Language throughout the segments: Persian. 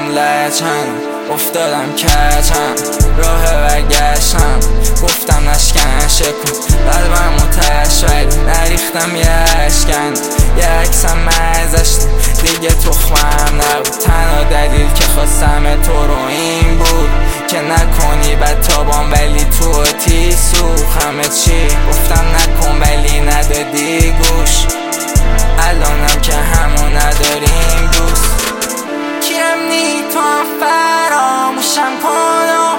شدم لجن، افتادم کجم، راه برگشتم گفتم نشکن شکن قلبم متش ولی نریختم یه اشکن، یه عکسم مزشت دیگه تخمم نبود. تنها دلیل که خواستم تو رو این بود که نکنی بد تابان ولی تو آتی سوخ. همه چی گفتم نکن ولی ندادی گوش، الانم که همون نداریم دوست. کیم نی تو هم فراموشم کنم،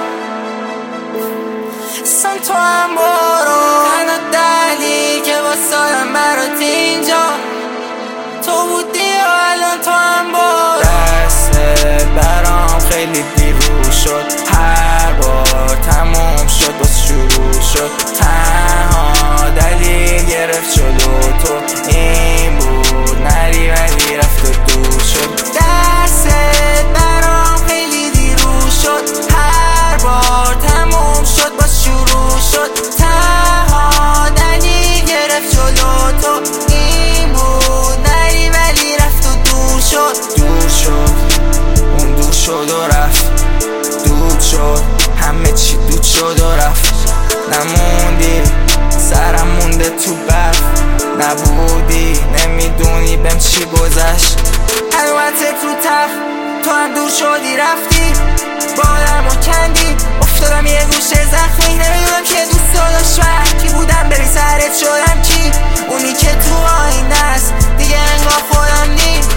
اصلا تو هم برو. تنها دلیل که واسادم برات اینجا تو بودی و الان تو هم برو. دستت برام خیلی دیرو شد، هر بار تموم شد باز شروع شد. تنها دلیل گرفت جلو تو این بود نری ولی رفت و دور شد. دستت برام خیلی دیرو شد، هر بار تموم شد باز شروع شد. تنها دلیل گرفت جلو تو این بود نری ولی رفت و دور شد. دور شد اون دور شد و رفت، دود شد همه چی دود شد و رفت. نموندی سرم مونده تو برف، نبودی نمیدونی بهم چی گذشت. البته تو تف تو هم دور شدی رفتی، بالم و کندی افتادم یه گوشه زخمی. نمیدونم که دوست داشت و کی بودم بری سرت شدم کی، اونی که تو آینه است دیگه انگار خودم نیم.